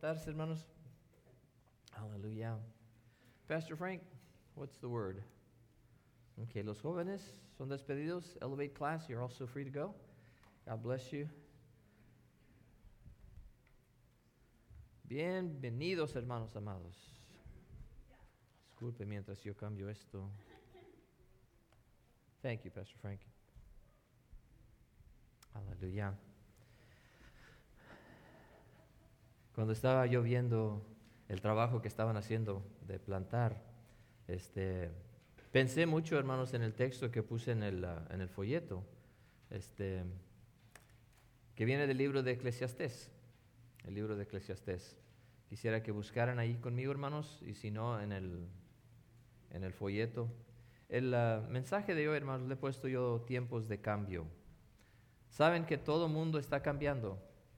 sentarse, hermanos. Aleluya. Pastor Frank, what's the word? Okay, los jóvenes son despedidos. Elevate class, you're also free to go. God bless you. Bienvenidos, hermanos amados. Disculpe mientras yo cambio esto. Thank you, Pastor Frank. Aleluya. Cuando estaba yo viendo el trabajo que estaban haciendo de plantar, pensé mucho, hermanos, en el texto que puse en el folleto, que viene del libro de Eclesiastés, el libro de Eclesiastés. Quisiera que buscaran ahí conmigo, hermanos, y si no, en el folleto. El mensaje de hoy, hermanos, le he puesto yo tiempos de cambio. ¿Saben que todo mundo está cambiando?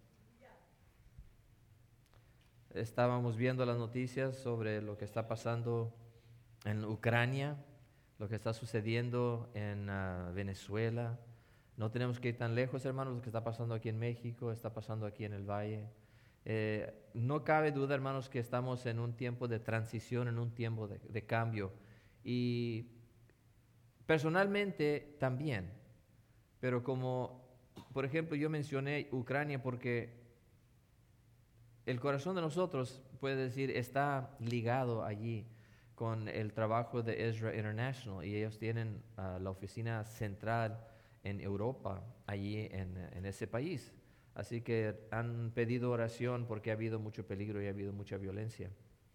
Estábamos viendo las noticias sobre lo que está pasando en Ucrania, lo que está sucediendo en Venezuela. No tenemos que ir tan lejos, hermanos, lo que está pasando aquí en México, está pasando aquí en el Valle. No cabe duda, hermanos, que estamos en un tiempo de transición, en un tiempo de cambio. Y personalmente también, pero como, por ejemplo, yo mencioné Ucrania porque el corazón de nosotros, puede decir, está ligado allí con el trabajo de Ezra International, y ellos tienen la oficina central en Europa, allí en ese país. Así que han pedido oración porque ha habido mucho peligro y ha habido mucha violencia.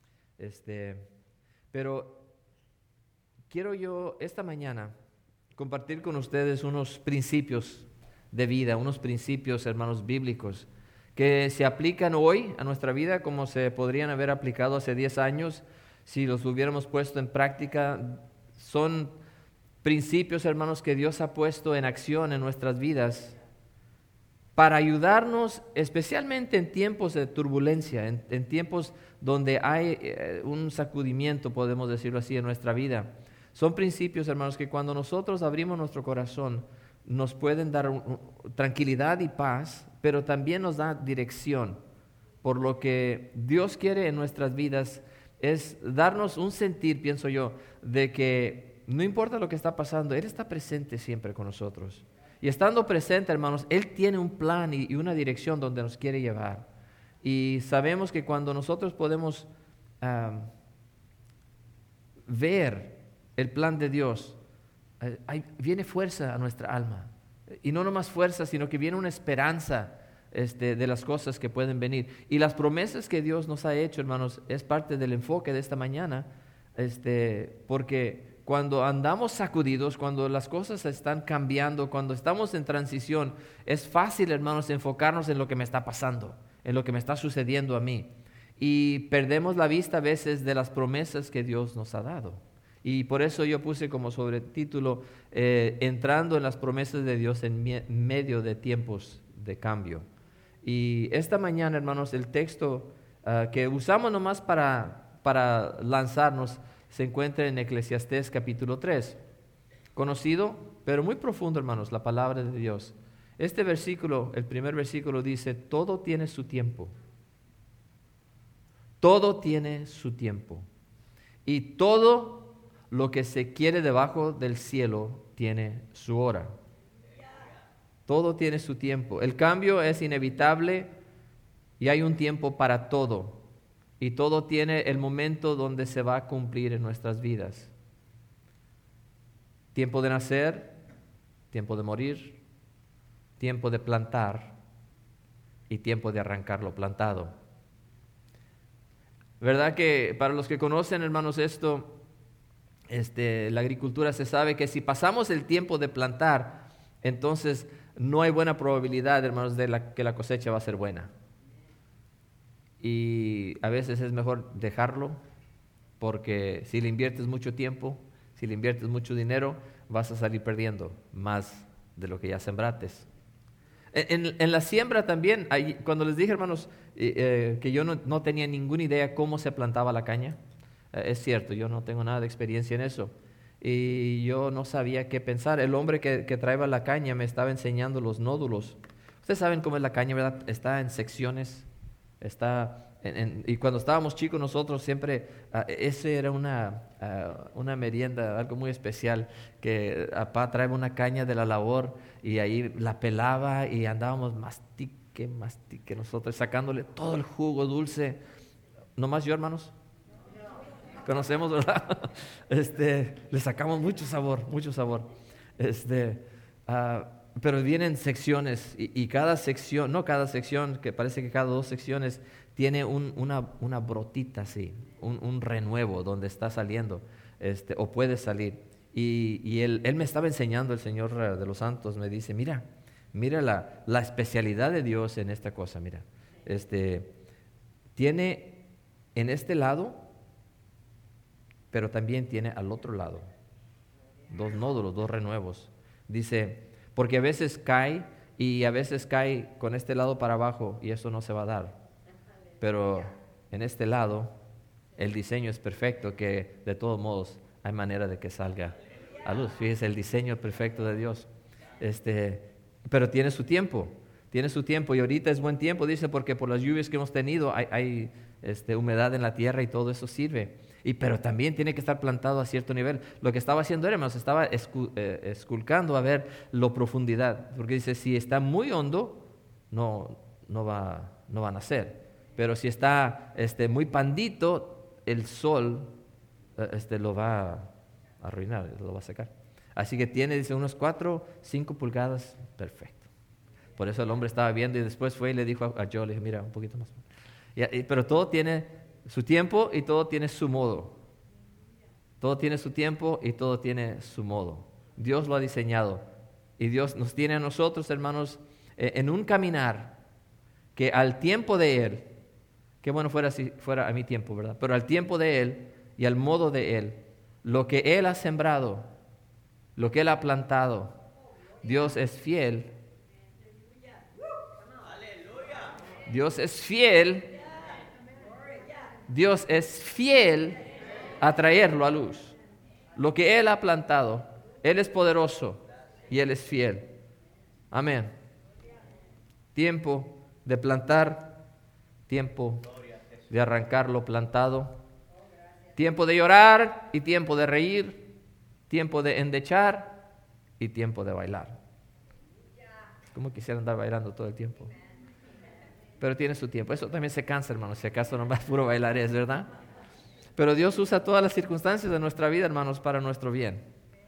Pero quiero yo esta mañana compartir con ustedes unos principios de vida, unos principios, hermanos, bíblicos, que se aplican hoy a nuestra vida como se podrían haber aplicado hace 10 años si los hubiéramos puesto en práctica. Son principios, hermanos, que Dios ha puesto en acción en nuestras vidas para ayudarnos, especialmente en tiempos de turbulencia, en tiempos donde hay un sacudimiento, podemos decirlo así, en nuestra vida. Son principios, hermanos, que cuando nosotros abrimos nuestro corazón nos pueden dar tranquilidad y paz, pero también nos da dirección. Por lo que Dios quiere en nuestras vidas es darnos un sentir, pienso yo, de que no importa lo que está pasando, Él está presente siempre con nosotros. Y estando presente, hermanos, Él tiene un plan y una dirección donde nos quiere llevar. Y sabemos que cuando nosotros podemos ver el plan de Dios, viene fuerza a nuestra alma. Y no nomás fuerza, sino que viene una esperanza de las cosas que pueden venir. Y las promesas que Dios nos ha hecho, hermanos, es parte del enfoque de esta mañana, porque cuando andamos sacudidos, cuando las cosas están cambiando, cuando estamos en transición, es fácil, hermanos, enfocarnos en lo que me está pasando, en lo que me está sucediendo a mí. Y perdemos la vista a veces de las promesas que Dios nos ha dado. Y por eso yo puse como sobretítulo, entrando en las promesas de Dios en medio de tiempos de cambio. Y esta mañana, hermanos, el texto que usamos nomás para lanzarnos se encuentra en Eclesiastés capítulo 3. Conocido, pero muy profundo, hermanos, la palabra de Dios. Este versículo, el primer versículo dice, todo tiene su tiempo. Todo tiene su tiempo. Y todo lo que se quiere debajo del cielo tiene su hora. Todo tiene su tiempo. El cambio es inevitable y hay un tiempo para todo. Y todo tiene el momento donde se va a cumplir en nuestras vidas. Tiempo de nacer, tiempo de morir, tiempo de plantar y tiempo de arrancar lo plantado. ¿Verdad que para los que conocen, hermanos, esto, la agricultura, se sabe que si pasamos el tiempo de plantar, entonces no hay buena probabilidad, hermanos, de que la cosecha va a ser buena. Y a veces es mejor dejarlo, porque si le inviertes mucho tiempo, si le inviertes mucho dinero, vas a salir perdiendo más de lo que ya sembrates. En la siembra también, cuando les dije, hermanos, que yo no tenía ninguna idea cómo se plantaba la caña, es cierto, yo no tengo nada de experiencia en eso. Y yo no sabía qué pensar. El hombre que traía la caña me estaba enseñando los nódulos. Ustedes saben cómo es la caña, ¿verdad? Está en secciones, está y cuando estábamos chicos nosotros siempre, ese era una merienda, algo muy especial, que papá traía una caña de la labor y ahí la pelaba y andábamos mastique nosotros, sacándole todo el jugo dulce. ¿No más yo, hermanos? Conocemos, ¿verdad? Le sacamos mucho sabor. Pero vienen secciones y cada sección, no cada sección, que parece que cada 2 secciones tiene una brotita así, un renuevo donde está saliendo, o puede salir. Y él me estaba enseñando, el Señor de los Santos, me dice, mira la especialidad de Dios en esta cosa, mira. Tiene en este lado, pero también tiene al otro lado 2 nódulos, 2 renuevos. Dice, porque a veces cae y a veces cae con este lado para abajo y eso no se va a dar. Pero en este lado el diseño es perfecto, que de todos modos hay manera de que salga a luz. Fíjese, el diseño perfecto de Dios. Pero tiene su tiempo y ahorita es buen tiempo, dice, porque por las lluvias que hemos tenido hay humedad en la tierra y todo eso sirve. Pero también tiene que estar plantado a cierto nivel. Lo que estaba haciendo era, hermanos, estaba esculcando a ver la profundidad, porque dice, si está muy hondo, no va a nacer. Pero si está muy pandito, el sol lo va a arruinar, lo va a secar. Así que tiene, dice, unos 4, 5 pulgadas, perfecto. Por eso el hombre estaba viendo y después fue y le dijo a Joe, le dijo, mira, un poquito más. Pero todo tiene su tiempo y todo tiene su modo. Todo tiene su tiempo y todo tiene su modo. Dios lo ha diseñado y Dios nos tiene a nosotros, hermanos, en un caminar que al tiempo de Él, que bueno fuera si fuera a mi tiempo, ¿verdad? Pero al tiempo de Él y al modo de Él, lo que Él ha sembrado, lo que Él ha plantado, Dios es fiel. Dios es fiel. Dios es fiel a traerlo a luz. Lo que Él ha plantado, Él es poderoso y Él es fiel. Amén. Tiempo de plantar, tiempo de arrancar lo plantado, tiempo de llorar y tiempo de reír, tiempo de endechar y tiempo de bailar. ¿Cómo quisiera andar bailando todo el tiempo? Pero tiene su tiempo. Eso también se cansa, hermanos, si acaso nomás puro bailar es, ¿verdad? Pero Dios usa todas las circunstancias de nuestra vida, hermanos, para nuestro bien.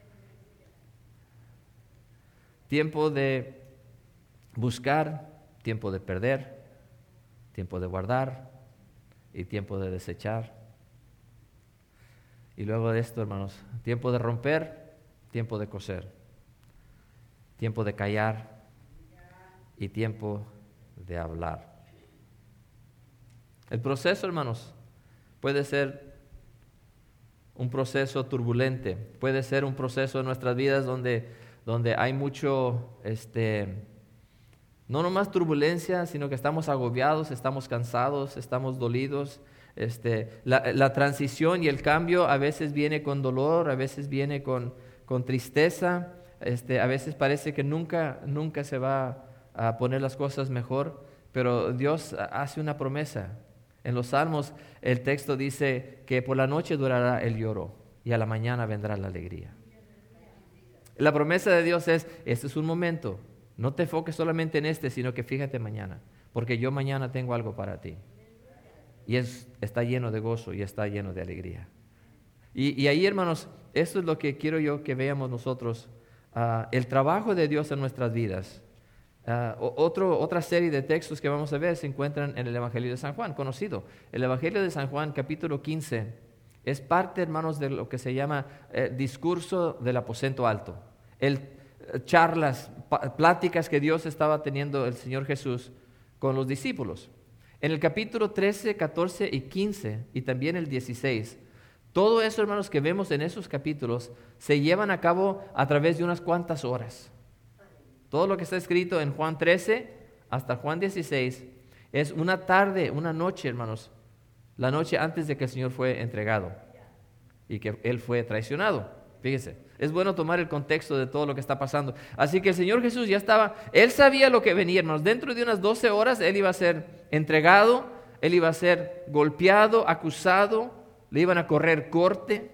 Tiempo de buscar, tiempo de perder, tiempo de guardar y tiempo de desechar. Y luego de esto, hermanos, tiempo de romper, tiempo de coser, tiempo de callar y tiempo de hablar. El proceso, hermanos, puede ser un proceso turbulente, puede ser un proceso en nuestras vidas donde hay mucho, no nomás turbulencia, sino que estamos agobiados, estamos cansados, estamos dolidos. La transición y el cambio a veces viene con dolor, a veces viene con tristeza, a veces parece que nunca se va a poner las cosas mejor, pero Dios hace una promesa. En los Salmos el texto dice que por la noche durará el lloro y a la mañana vendrá la alegría. La promesa de Dios es, este es un momento, no te enfoques solamente en sino que fíjate mañana, porque yo mañana tengo algo para ti. Y está lleno de gozo y está lleno de alegría. Y ahí, hermanos, esto es lo que quiero yo que veamos nosotros, el trabajo de Dios en nuestras vidas. Otra serie de textos que vamos a ver se encuentran en el Evangelio de San Juan, conocido. El Evangelio de San Juan, capítulo 15, es parte, hermanos, de lo que se llama discurso del aposento alto. Charlas, pláticas que Dios estaba teniendo el Señor Jesús con los discípulos. En el capítulo 13, 14 y 15 y también el 16, todo eso, hermanos, que vemos en esos capítulos se llevan a cabo a través de unas cuantas horas. Todo lo que está escrito en Juan 13 hasta Juan 16 es una tarde, una noche, hermanos, la noche antes de que el Señor fue entregado y que Él fue traicionado. Fíjese, es bueno tomar el contexto de todo lo que está pasando. Así que el Señor Jesús ya estaba, Él sabía lo que venía, hermanos. Dentro de unas 12 horas Él iba a ser entregado, él iba a ser golpeado, acusado, le iban a correr corte.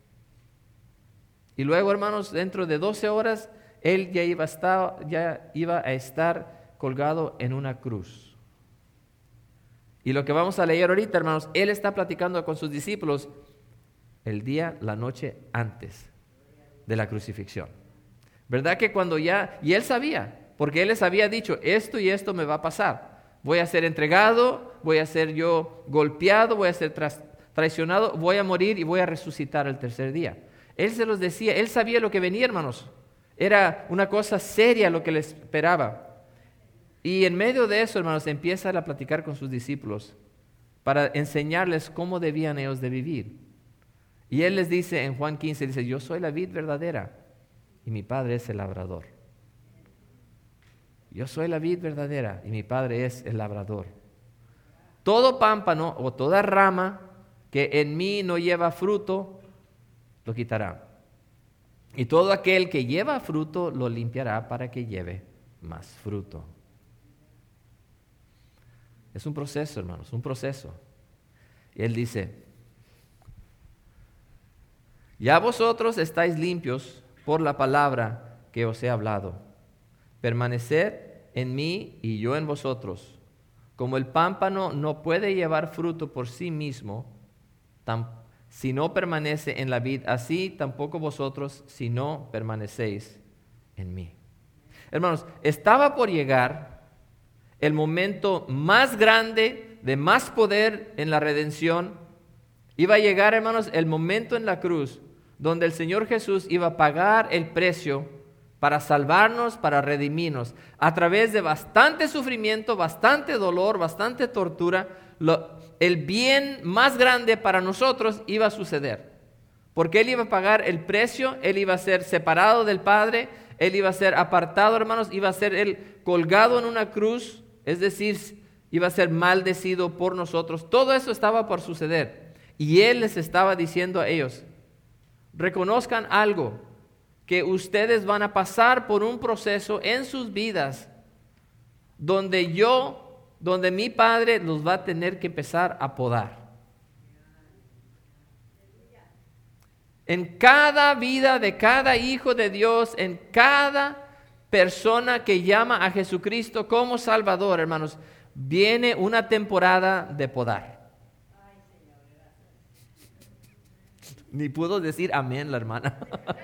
Y luego, hermanos, dentro de 12 horas, él ya iba a estar colgado en una cruz. Y lo que vamos a leer ahorita, hermanos, él está platicando con sus discípulos la noche antes de la crucifixión. ¿Verdad que y él sabía, porque él les había dicho, esto y esto me va a pasar. Voy a ser entregado, voy a ser yo golpeado, voy a ser traicionado, voy a morir y voy a resucitar el tercer día. Él se los decía, él sabía lo que venía, hermanos. Era una cosa seria lo que les esperaba. Y en medio de eso, hermanos, empieza a platicar con sus discípulos para enseñarles cómo debían ellos de vivir. Y él les dice en Juan 15, dice, yo soy la vid verdadera y mi Padre es el labrador. Yo soy la vid verdadera y mi Padre es el labrador. Todo pámpano o toda rama que en mí no lleva fruto, lo quitará. Y todo aquel que lleva fruto, lo limpiará para que lleve más fruto. Es un proceso, hermanos, un proceso. Y él dice, ya vosotros estáis limpios por la palabra que os he hablado. Permaneced en mí y yo en vosotros. Como el pámpano no puede llevar fruto por sí mismo, si no permanece en la vid, así tampoco vosotros si no permanecéis en mí. Hermanos, estaba por llegar el momento más grande, de más poder en la redención. Iba a llegar, hermanos, el momento en la cruz donde el Señor Jesús iba a pagar el precio para salvarnos, para redimirnos. A través de bastante sufrimiento, bastante dolor, bastante tortura, el bien más grande para nosotros iba a suceder. Porque Él iba a pagar el precio, Él iba a ser separado del Padre, Él iba a ser apartado, hermanos, iba a ser Él colgado en una cruz, es decir, iba a ser maldecido por nosotros. Todo eso estaba por suceder. Y Él les estaba diciendo a ellos, reconozcan algo, que ustedes van a pasar por un proceso en sus vidas donde mi Padre los va a tener que empezar a podar. En cada vida de cada hijo de Dios, en cada persona que llama a Jesucristo como Salvador, hermanos, viene una temporada de podar. Ni pudo decir amén la hermana.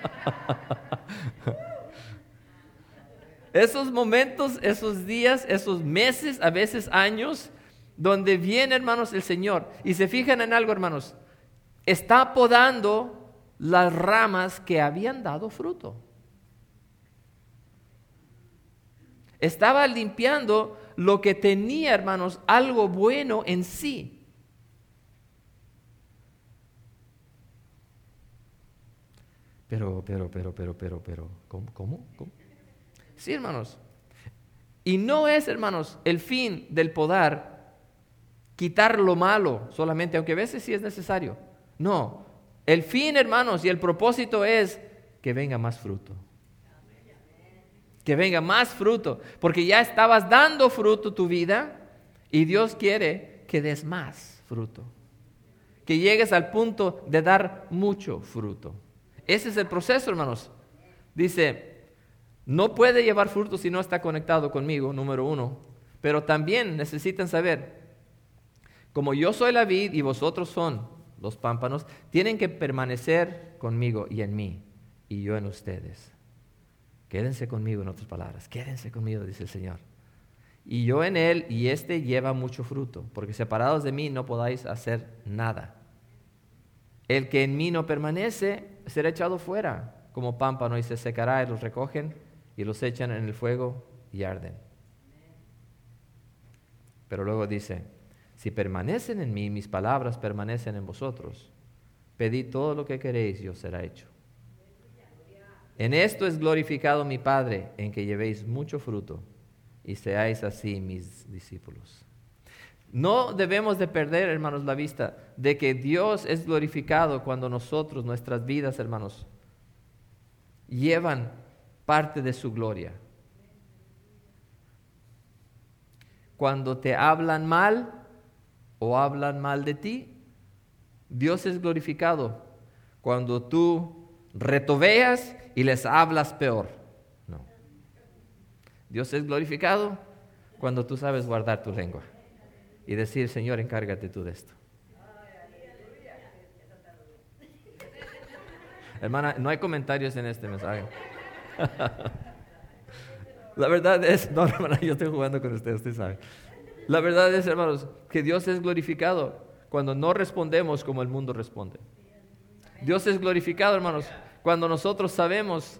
Esos momentos, esos días, esos meses, a veces años, donde viene, hermanos, el Señor. Y se fijan en algo, hermanos. Está podando las ramas que habían dado fruto. Estaba limpiando lo que tenía, hermanos, algo bueno en sí. Pero, ¿cómo? Sí, hermanos. Y no es, hermanos, el fin del podar quitar lo malo solamente, aunque a veces sí es necesario. No, el fin, hermanos, y el propósito es que venga más fruto. Que venga más fruto, porque ya estabas dando fruto tu vida y Dios quiere que des más fruto. Que llegues al punto de dar mucho fruto. Ese es el proceso, hermanos. Dice, no puede llevar fruto si no está conectado conmigo, número 1. Pero también necesitan saber, como yo soy la vid y vosotros son los pámpanos, tienen que permanecer conmigo y en mí, y yo en ustedes. Quédense conmigo, en otras palabras. Quédense conmigo, dice el Señor. Y yo en Él, y este lleva mucho fruto, porque separados de mí no podáis hacer nada. El que en mí no permanece será echado fuera como pámpano y se secará, y los recogen y los echan en el fuego y arden. Pero luego dice, si permanecen en mí, mis palabras permanecen en vosotros, pedid todo lo que queréis y os será hecho. En esto es glorificado mi Padre, en que llevéis mucho fruto y seáis así mis discípulos. No debemos de perder, hermanos, la vista de que Dios es glorificado cuando nosotros, nuestras vidas, hermanos, llevan parte de su gloria. Cuando te hablan mal, o hablan mal de ti. Dios es glorificado cuando tú retoveas y les hablas peor. No. Dios es glorificado cuando tú sabes guardar tu lengua y decir, Señor, encárgate tú de esto. Hermana, no hay comentarios en este mensaje. La verdad es, no, hermana, yo estoy jugando con usted sabe. La verdad es, hermanos, que Dios es glorificado cuando no respondemos como el mundo responde. Dios es glorificado, hermanos, cuando nosotros sabemos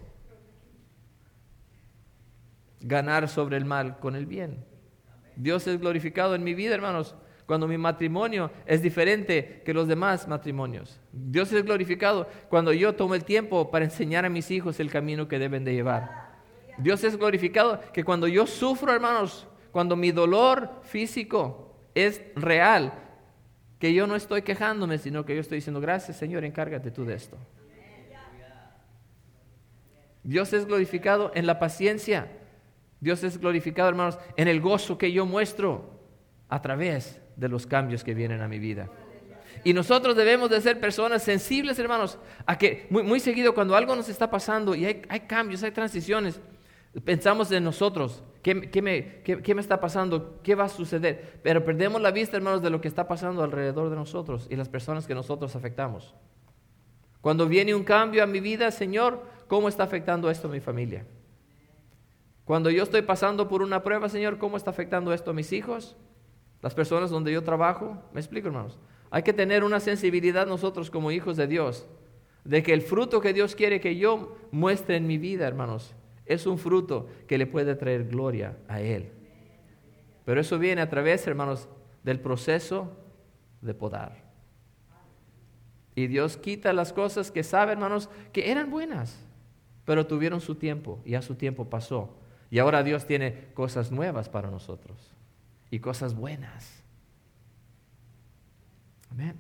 ganar sobre el mal con el bien. Dios es glorificado en mi vida, hermanos, cuando mi matrimonio es diferente que los demás matrimonios. Dios es glorificado cuando yo tomo el tiempo para enseñar a mis hijos el camino que deben de llevar. Dios es glorificado que cuando yo sufro, hermanos, cuando mi dolor físico es real, que yo no estoy quejándome, sino que yo estoy diciendo, gracias, Señor, encárgate tú de esto. Dios es glorificado en la paciencia. Dios es glorificado, hermanos, en el gozo que yo muestro a través de los cambios que vienen a mi vida. Y nosotros debemos de ser personas sensibles, hermanos, a que muy seguido cuando algo nos está pasando y hay cambios, hay transiciones, pensamos en nosotros, ¿qué me está pasando? ¿Qué va a suceder? Pero perdemos la vista, hermanos, de lo que está pasando alrededor de nosotros y las personas que nosotros afectamos. Cuando viene un cambio a mi vida, Señor, ¿cómo está afectando esto a mi familia? Cuando yo estoy pasando por una prueba, Señor, ¿cómo está afectando esto a mis hijos? Las personas donde yo trabajo. ¿Me explico, hermanos? Hay que tener una sensibilidad nosotros como hijos de Dios, de que el fruto que Dios quiere que yo muestre en mi vida, hermanos, es un fruto que le puede traer gloria a Él. Pero eso viene a través, hermanos, del proceso de podar. Y Dios quita las cosas que sabe, hermanos, que eran buenas, pero tuvieron su tiempo y ya su tiempo pasó. Y ahora Dios tiene cosas nuevas para nosotros y cosas buenas. Amén.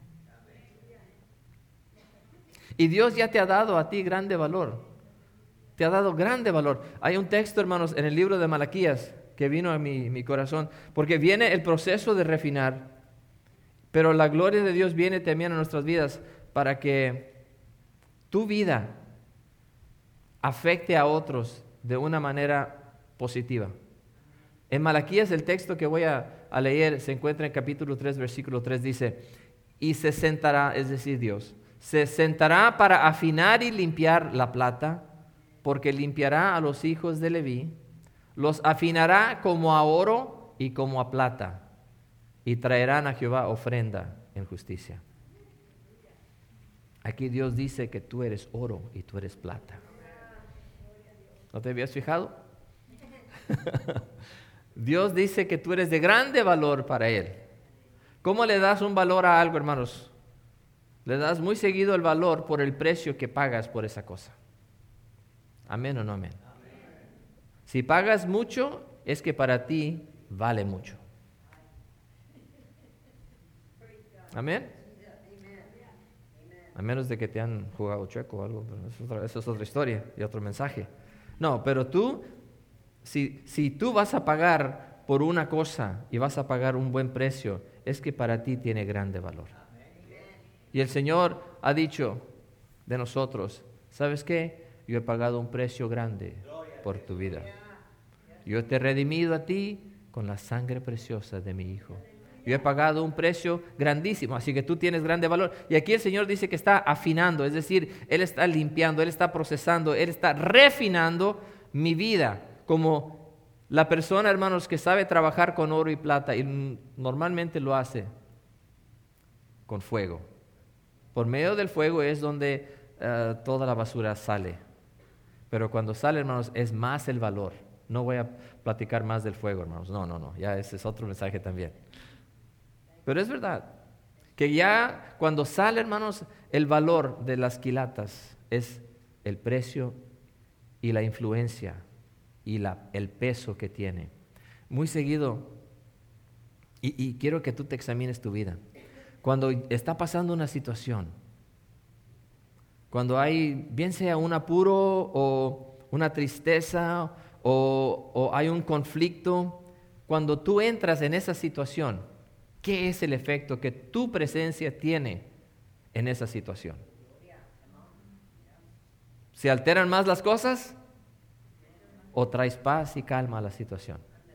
Y Dios ya te ha dado a ti grande valor. Te ha dado grande valor. Hay un texto, hermanos, en el libro de Malaquías que vino a mi corazón, porque viene el proceso de refinar, pero la gloria de Dios viene también a nuestras vidas para que tu vida afecte a otros de una manera positiva. En Malaquías, el texto que voy a leer se encuentra en capítulo 3, versículo 3, dice, y se sentará, es decir, Dios, se sentará para afinar y limpiar la plata, porque limpiará a los hijos de Leví, los afinará como a oro y como a plata, y traerán a Jehová ofrenda en justicia. Aquí Dios dice que tú eres oro y tú eres plata. ¿No te habías fijado? Dios dice que tú eres de grande valor para Él. ¿Cómo le das un valor a algo, hermanos? Le das muy seguido el valor por el precio que pagas por esa cosa. ¿Amén o no amén? Si pagas mucho, es que para ti vale mucho. ¿Amén? A menos de que te han jugado chueco o algo, pero eso es otra historia y otro mensaje. No, pero tú, si tú vas a pagar por una cosa y vas a pagar un buen precio, es que para ti tiene grande valor. Y el Señor ha dicho de nosotros, ¿sabes qué? Yo he pagado un precio grande por tu vida. Yo te he redimido a ti con la sangre preciosa de mi Hijo. Yo he pagado un precio grandísimo, así que tú tienes grande valor. Y aquí el Señor dice que está afinando, es decir, Él está limpiando, Él está procesando, Él está refinando mi vida como la persona, hermanos, que sabe trabajar con oro y plata y normalmente lo hace con fuego. Por medio del fuego es donde toda la basura sale. Pero cuando sale, hermanos, es más el valor. No voy a platicar más del fuego, hermanos. No, ya ese es otro mensaje también. Pero es verdad que ya cuando sale, hermanos, el valor de las quilatas es el precio y la influencia y el peso que tiene. Muy seguido, y quiero que tú te examines tu vida. Cuando está pasando una situación, cuando hay, bien sea un apuro o una tristeza o hay un conflicto, cuando tú entras en esa situación, ¿Qué es el efecto que tu presencia tiene en esa situación? ¿Se alteran más las cosas o traes paz y calma a la situación?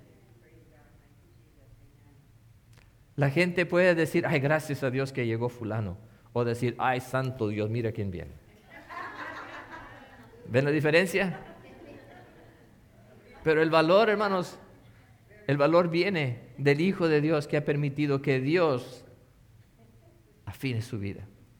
La gente puede decir, ay, gracias a Dios que llegó fulano. O decir, ay, santo Dios, mira quién viene. ¿Ven la diferencia? Pero el valor, hermanos, el valor viene del Hijo de Dios que ha permitido que Dios afine su vida.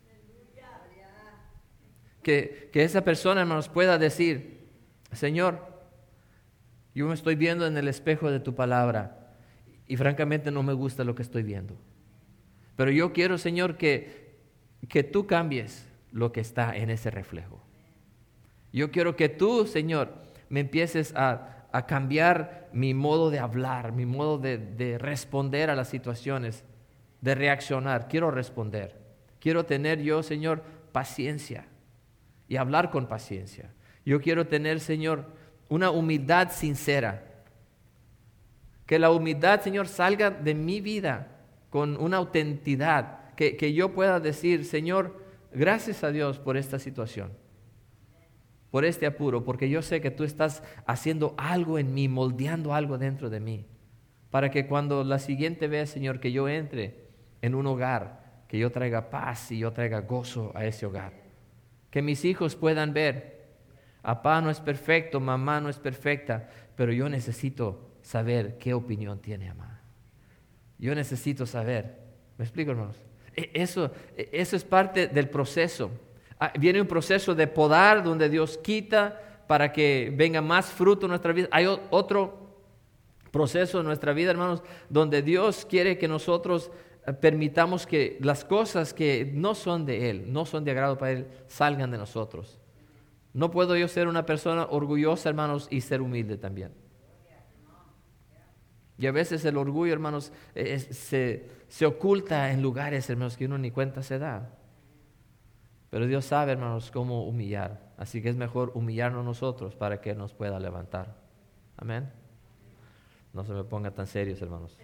Que esa persona, hermanos, pueda decir, Señor, yo me estoy viendo en el espejo de tu palabra y francamente no me gusta lo que estoy viendo. Pero yo quiero, Señor, que tú cambies lo que está en ese reflejo. Yo quiero que tú, Señor, me empieces a cambiar mi modo de hablar, mi modo de responder a las situaciones, de reaccionar. Quiero responder. Quiero tener yo, Señor, paciencia y hablar con paciencia. Yo quiero tener, Señor, una humildad sincera. Que la humildad, Señor, salga de mi vida con una autenticidad. Que yo pueda decir, Señor, gracias a Dios por esta situación, por este apuro, porque yo sé que tú estás haciendo algo en mí, moldeando algo dentro de mí, para que cuando la siguiente vez, Señor, que yo entre en un hogar, que yo traiga paz y yo traiga gozo a ese hogar. Que mis hijos puedan ver, papá no es perfecto, mamá no es perfecta, pero yo necesito saber qué opinión tiene mamá. Yo necesito saber. ¿Me explico, hermanos? Eso es parte del proceso. Viene un proceso de podar donde Dios quita para que venga más fruto en nuestra vida. Hay otro proceso en nuestra vida, hermanos, donde Dios quiere que nosotros permitamos que las cosas que no son de Él, no son de agrado para Él, salgan de nosotros. No puedo yo ser una persona orgullosa, hermanos, y ser humilde también. Y a veces el orgullo, hermanos, se oculta en lugares, hermanos, que uno ni cuenta se da. Pero Dios sabe, hermanos, cómo humillar. Así que es mejor humillarnos nosotros para que Él nos pueda levantar. Amén. No se me ponga tan serios, hermanos.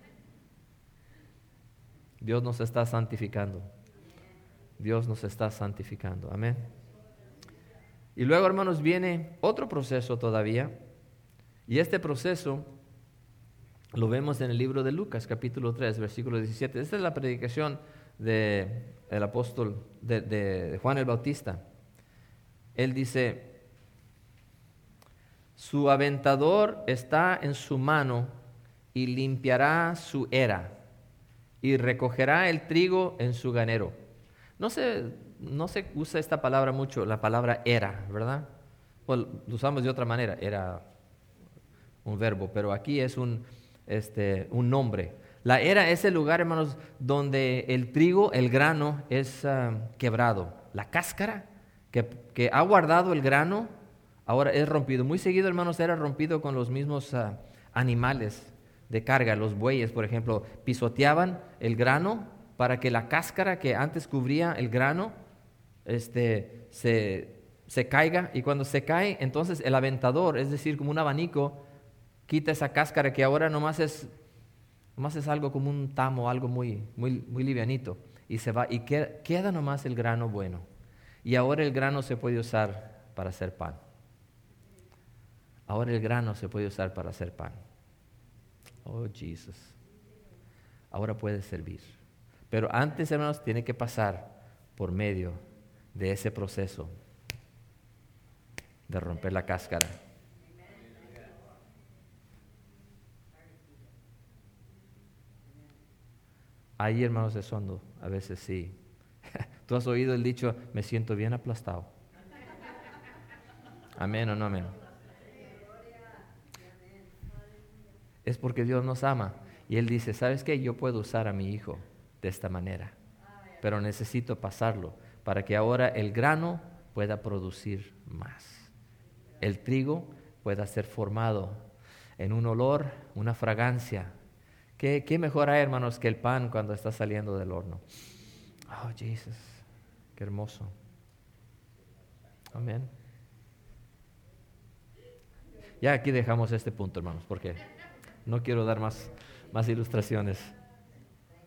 Dios nos está santificando. Dios nos está santificando. Amén. Y luego, hermanos, viene otro proceso todavía. Y este proceso lo vemos en el libro de Lucas, capítulo 3, versículo 17. Esta es la predicación del apóstol de Juan el Bautista. Él dice, su aventador está en su mano y limpiará su era y recogerá el trigo en su granero. No se usa esta palabra mucho, la palabra era, ¿verdad? Pues lo usamos de otra manera, era un verbo, pero aquí es un nombre. La era es el lugar, hermanos, donde el trigo, el grano, es quebrado. La cáscara que ha guardado el grano, ahora es rompido. Muy seguido, hermanos, era rompido con los mismos animales de carga. Los bueyes, por ejemplo, pisoteaban el grano para que la cáscara que antes cubría el grano se caiga. Y cuando se cae, entonces el aventador, es decir, como un abanico, quita esa cáscara que ahora nomás es algo como un tamo, algo muy, muy, muy livianito. Y se va y queda nomás el grano bueno. Y ahora el grano se puede usar para hacer pan. Ahora el grano se puede usar para hacer pan. Oh, Jesús. Ahora puede servir. Pero antes, hermanos, tiene que pasar por medio de ese proceso de romper la cáscara. Ahí, hermanos, es hondo. A veces sí. Tú has oído el dicho, me siento bien aplastado. Amén o no amén. Es porque Dios nos ama. Y Él dice, ¿sabes qué? Yo puedo usar a mi hijo de esta manera. Pero necesito pasarlo para que ahora el grano pueda producir más. El trigo pueda ser formado en un olor, una fragancia. ¿Qué mejor hay, hermanos, que el pan cuando está saliendo del horno? Oh, Jesús, qué hermoso. Amén. Ya aquí dejamos este punto, hermanos, porque no quiero dar más ilustraciones.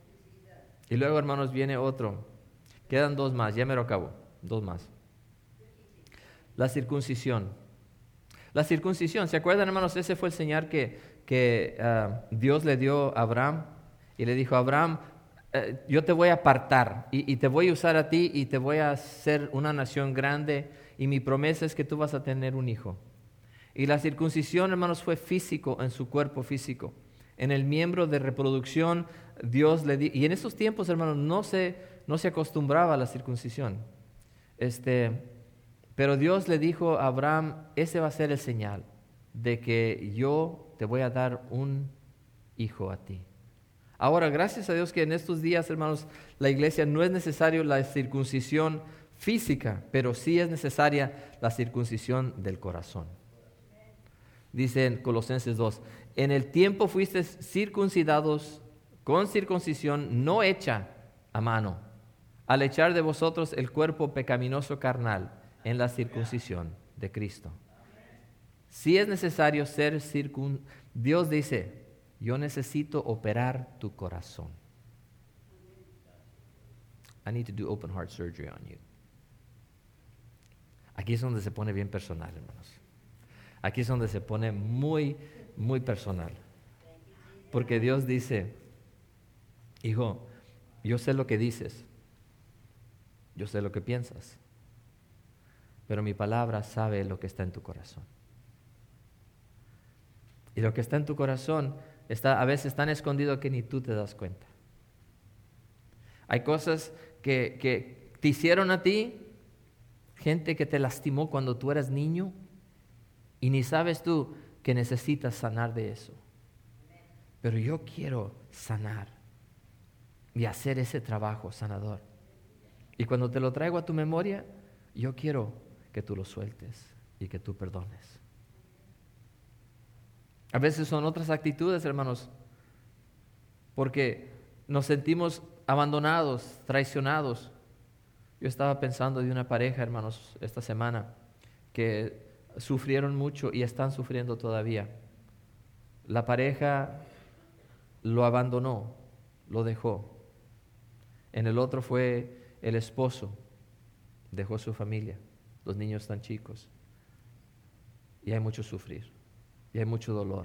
Y luego, hermanos, viene otro. Quedan dos más, ya me lo acabo. Dos más. La circuncisión. La circuncisión, ¿se acuerdan, hermanos? Ese fue el señal que Dios le dio a Abraham. Y le dijo a Abraham, yo te voy a apartar y te voy a usar a ti y te voy a hacer una nación grande. Y mi promesa es que tú vas a tener un hijo. Y la circuncisión, hermanos, fue físico, en su cuerpo físico. En el miembro de reproducción, Dios le dio. Y en esos tiempos, hermanos, no se acostumbraba a la circuncisión. Pero Dios le dijo a Abraham, ese va a ser el señal de que yo te voy a dar un hijo a ti. Ahora, gracias a Dios que en estos días, hermanos, la iglesia no es necesario la circuncisión física, pero sí es necesaria la circuncisión del corazón. Dice en Colosenses 2, en el tiempo fuisteis circuncidados con circuncisión no hecha a mano, al echar de vosotros el cuerpo pecaminoso carnal en la circuncisión de Cristo. Si es necesario ser Dios dice, yo necesito operar tu corazón. I need to do open heart surgery on you. Aquí es donde se pone bien personal, hermanos. Aquí es donde se pone muy, muy personal. Porque Dios dice, hijo, yo sé lo que dices, yo sé lo que piensas, pero mi palabra sabe lo que está en tu corazón. Y lo que está en tu corazón está a veces tan escondido que ni tú te das cuenta. Hay cosas que te hicieron a ti, gente que te lastimó cuando tú eras niño, y ni sabes tú que necesitas sanar de eso. Pero yo quiero sanar y hacer ese trabajo sanador. Y cuando te lo traigo a tu memoria, yo quiero que tú lo sueltes y que tú perdones. A veces son otras actitudes, hermanos, porque nos sentimos abandonados, traicionados. Yo estaba pensando de una pareja, hermanos, esta semana, que sufrieron mucho y están sufriendo todavía. La pareja lo abandonó, lo dejó. En el otro fue el esposo, dejó su familia, los niños están chicos. Y hay mucho sufrir, y hay mucho dolor.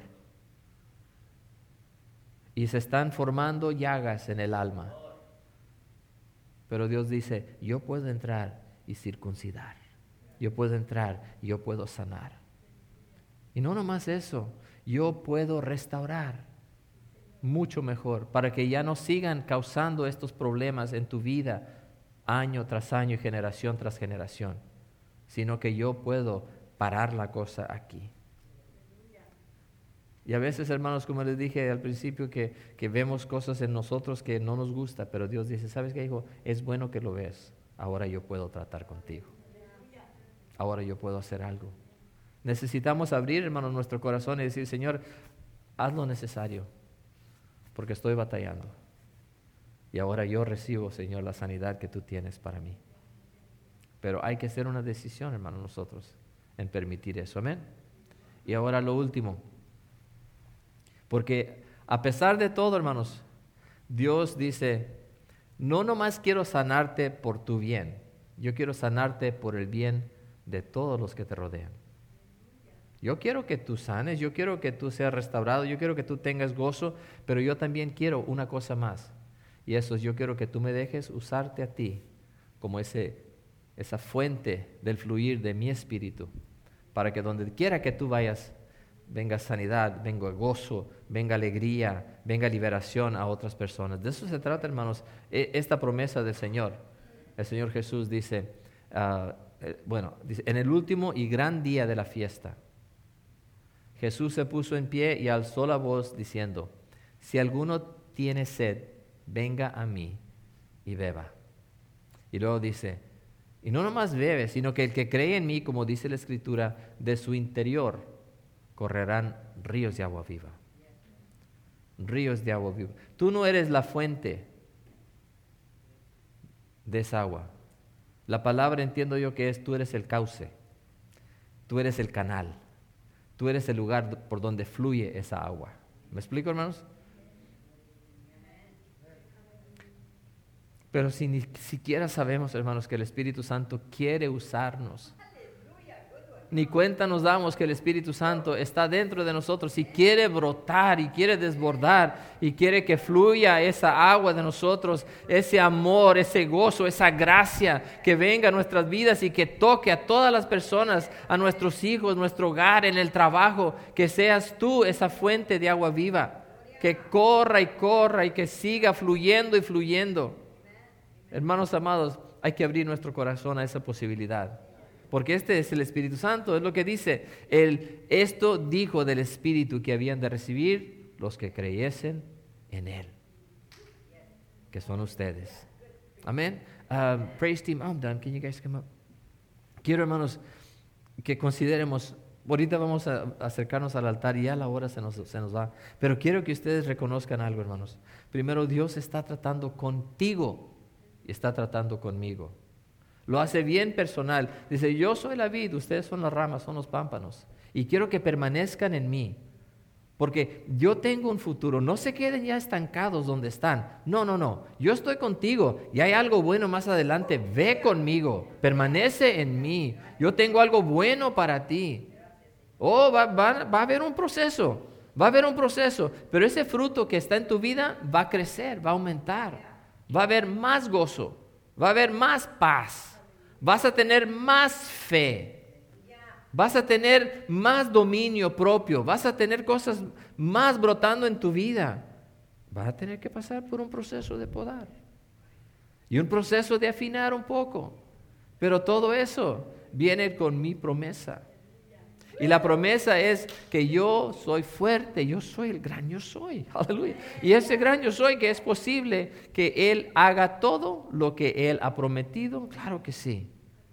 Y se están formando llagas en el alma. Pero Dios dice, yo puedo entrar y circuncidar. Yo puedo entrar y yo puedo sanar. Y no nomás eso, yo puedo restaurar mucho mejor para que ya no sigan causando estos problemas en tu vida año tras año y generación tras generación, sino que yo puedo parar la cosa aquí. Y a veces, hermanos, como les dije al principio, que vemos cosas en nosotros que no nos gusta, pero Dios dice, ¿sabes qué, hijo? Es bueno que lo ves, ahora yo puedo tratar contigo. Ahora yo puedo hacer algo. Necesitamos abrir, hermanos, nuestro corazón y decir, Señor, haz lo necesario, porque estoy batallando. Y ahora yo recibo, Señor, la sanidad que tú tienes para mí. Pero hay que hacer una decisión, hermanos, nosotros, en permitir eso. Amén. Y ahora lo último. Porque a pesar de todo, hermanos, Dios dice, no nomás quiero sanarte por tu bien, yo quiero sanarte por el bien de todos los que te rodean. Yo quiero que tú sanes, yo quiero que tú seas restaurado, yo quiero que tú tengas gozo, pero yo también quiero una cosa más. Y eso es, yo quiero que tú me dejes usarte a ti como esa fuente del fluir de mi espíritu, para que donde quiera que tú vayas, venga sanidad, venga gozo, venga alegría, venga liberación a otras personas. De eso se trata, hermanos, esta promesa del Señor. El Señor Jesús dice, dice, en el último y gran día de la fiesta, Jesús se puso en pie y alzó la voz diciendo, si alguno tiene sed, venga a mí y beba. Y luego dice, y no nomás bebe, sino que el que cree en mí, como dice la Escritura, de su interior correrán ríos de agua viva. Ríos de agua viva. Tú no eres la fuente de esa agua. La palabra entiendo yo que es, tú eres el cauce, tú eres el canal, tú eres el lugar por donde fluye esa agua. ¿Me explico, hermanos? Pero si ni siquiera sabemos, hermanos, que el Espíritu Santo quiere usarnos, ni cuenta nos damos que el Espíritu Santo está dentro de nosotros y quiere brotar y quiere desbordar y quiere que fluya esa agua de nosotros, ese amor, ese gozo, esa gracia que venga a nuestras vidas y que toque a todas las personas, a nuestros hijos, nuestro hogar, en el trabajo, que seas tú esa fuente de agua viva, que corra y que siga fluyendo y fluyendo. Hermanos amados, hay que abrir nuestro corazón a esa posibilidad. Porque este es el Espíritu Santo, es lo que dice. Esto dijo del Espíritu que habían de recibir los que creyesen en Él, que son ustedes. Amén. Praise team, I'm done. Can you guys come up? Quiero, hermanos, que consideremos. Ahorita vamos a acercarnos al altar y ya la hora se nos va. Pero quiero que ustedes reconozcan algo, hermanos. Primero, Dios está tratando contigo y está tratando conmigo. Lo hace bien personal. Dice, yo soy la vid, ustedes son las ramas, son los pámpanos. Y quiero que permanezcan en mí. Porque yo tengo un futuro. No se queden ya estancados donde están. No. Yo estoy contigo y hay algo bueno más adelante. Ve conmigo. Permanece en mí. Yo tengo algo bueno para ti. Va a haber un proceso. Va a haber un proceso. Pero ese fruto que está en tu vida va a crecer, va a aumentar. Va a haber más gozo. Va a haber más paz. Vas a tener más fe, vas a tener más dominio propio, vas a tener cosas más brotando en tu vida. Vas a tener que pasar por un proceso de podar y un proceso de afinar un poco, pero todo eso viene con mi promesa. Y la promesa es que yo soy fuerte, yo soy el gran yo soy, aleluya. Y ese gran yo soy, que es posible que Él haga todo lo que Él ha prometido, claro que sí,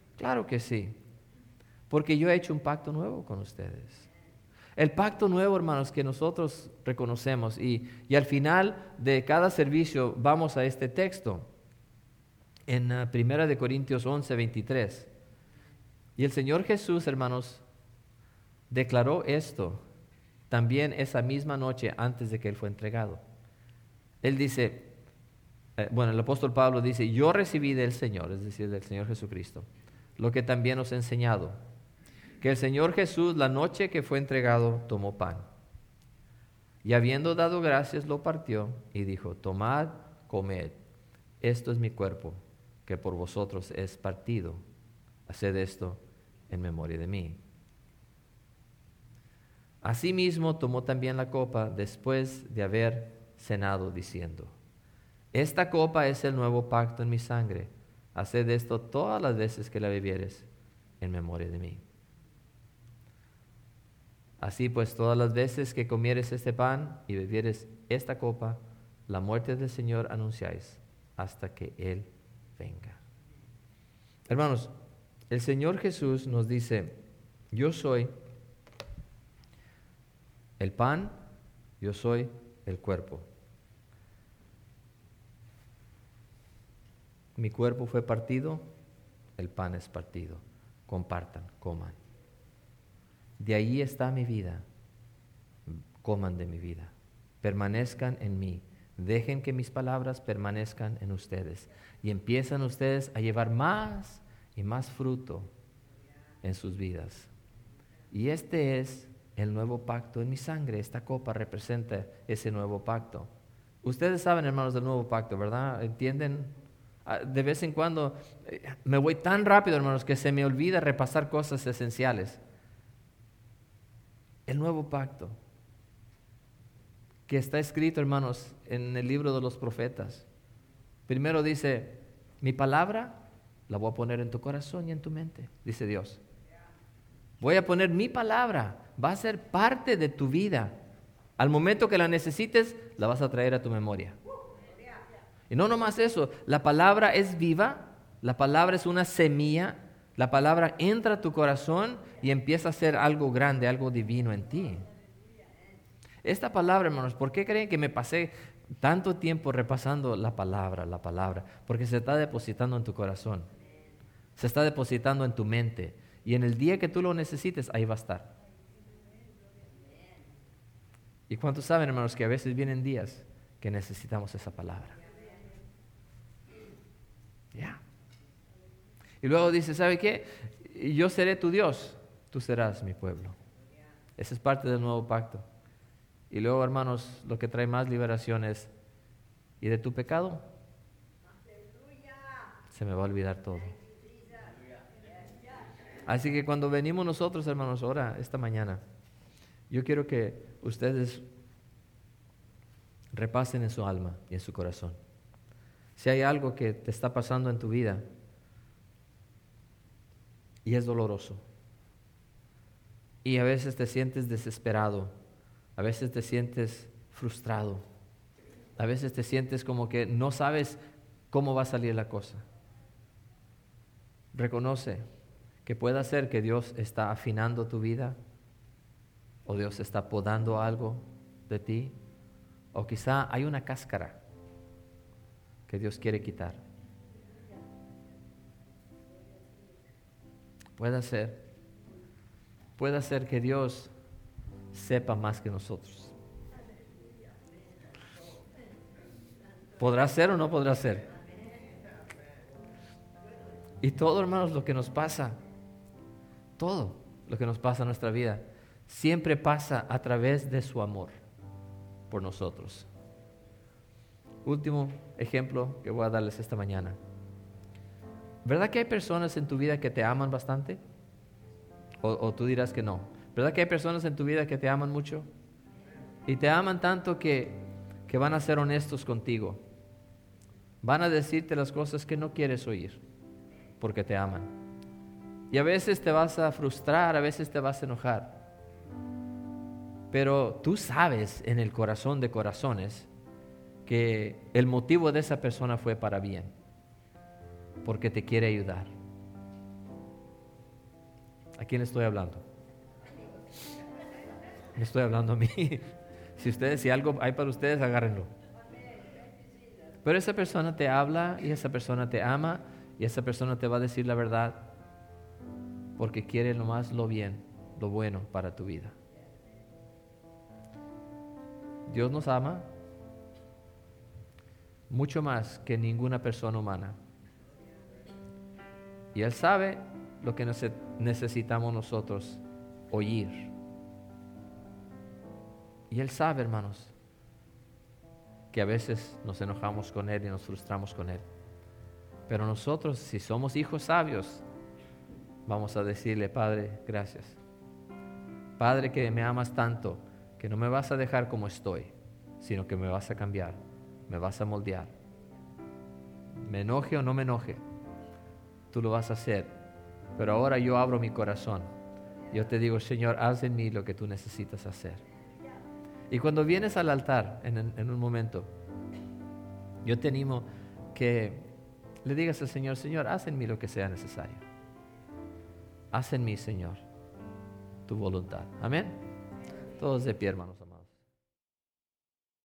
porque yo he hecho un pacto nuevo con ustedes. El pacto nuevo, hermanos, que nosotros reconocemos y al final de cada servicio vamos a este texto en 1 Corintios 11, 23. Y el Señor Jesús, hermanos, declaró esto también esa misma noche antes de que Él fue entregado. Él dice, el apóstol Pablo dice, yo recibí del Señor, es decir, del Señor Jesucristo, lo que también os he enseñado, que el Señor Jesús, la noche que fue entregado, tomó pan. Y habiendo dado gracias, lo partió y dijo, tomad, comed, esto es mi cuerpo, que por vosotros es partido. Haced esto en memoria de mí. Asimismo tomó también la copa después de haber cenado, diciendo, esta copa es el nuevo pacto en mi sangre. Haced esto todas las veces que la bebieres en memoria de mí. Así pues, todas las veces que comieres este pan y bebieres esta copa, la muerte del Señor anunciáis hasta que Él venga. Hermanos, el Señor Jesús nos dice, yo soy el pan, yo soy el cuerpo. Mi cuerpo fue partido, el pan es partido. Compartan, coman. De ahí está mi vida. Coman de mi vida. Permanezcan en mí. Dejen que mis palabras permanezcan en ustedes. Y empiezan ustedes a llevar más y más fruto en sus vidas. Y este es el nuevo pacto en mi sangre. Esta copa representa ese nuevo pacto. Ustedes saben, hermanos, del nuevo pacto, ¿verdad? ¿Entienden? De vez en cuando me voy tan rápido, hermanos, que se me olvida repasar cosas esenciales. El nuevo pacto que está escrito, hermanos, en el libro de los profetas. Primero dice, mi palabra la voy a poner en tu corazón y en tu mente, dice Dios. Voy a poner mi palabra, va a ser parte de tu vida. Al momento que la necesites, la vas a traer a tu memoria. Y no nomás eso, la palabra es viva, la palabra es una semilla, la palabra entra a tu corazón y empieza a ser algo grande, algo divino en ti. Esta palabra, hermanos, ¿por qué creen que me pasé tanto tiempo repasando la palabra? Porque se está depositando en tu corazón, se está depositando en tu mente y en el día que tú lo necesites, ahí va a estar. ¿Y cuántos saben, hermanos, que a veces vienen días que necesitamos esa palabra? Y luego dice, ¿sabe qué? Yo seré tu Dios, tú serás mi pueblo. Esa es parte del nuevo pacto. Y luego, hermanos, lo que trae más liberación es, ¿y de tu pecado? Se me va a olvidar todo. Así que cuando venimos nosotros, hermanos, ahora, esta mañana, yo quiero que ustedes repasen en su alma y en su corazón. Si hay algo que te está pasando en tu vida y es doloroso, y a veces te sientes desesperado, a veces te sientes frustrado, a veces te sientes como que no sabes cómo va a salir la cosa. Reconoce que puede ser que Dios está afinando tu vida, o Dios está podando algo de ti, o quizá hay una cáscara que Dios quiere quitar. Puede ser que Dios sepa más que nosotros. ¿Podrá ser o no podrá ser? Y todo, hermanos, lo que nos pasa, todo lo que nos pasa en nuestra vida, siempre pasa a través de su amor por nosotros. Último ejemplo que voy a darles esta mañana. ¿Verdad que hay personas en tu vida que te aman bastante? O tú dirás que no. ¿Verdad que hay personas en tu vida que te aman mucho? Y te aman tanto que van a ser honestos contigo. Van a decirte las cosas que no quieres oír, porque te aman. Y a veces te vas a frustrar, a veces te vas a enojar. Pero tú sabes en el corazón de corazones que el motivo de esa persona fue para bien, porque te quiere ayudar. ¿A quién estoy hablando? Me estoy hablando a mí. Si algo hay para ustedes, agárrenlo. Pero esa persona te habla y esa persona te ama y esa persona te va a decir la verdad porque quiere lo bien, lo bueno para tu vida. Dios nos ama mucho más que ninguna persona humana. Y Él sabe lo que necesitamos nosotros oír. Y Él sabe, hermanos, que a veces nos enojamos con Él y nos frustramos con Él. Pero nosotros, si somos hijos sabios, vamos a decirle, Padre, gracias. Padre, que me amas tanto, que no me vas a dejar como estoy, sino que me vas a cambiar, me vas a moldear. Me enoje o no me enoje, tú lo vas a hacer. Pero ahora yo abro mi corazón. Yo te digo, Señor, haz en mí lo que tú necesitas hacer. Y cuando vienes al altar, en un momento, yo te animo que le digas al Señor, Señor, haz en mí lo que sea necesario. Haz en mí, Señor, tu voluntad. Amén. Todos de pie, hermanos.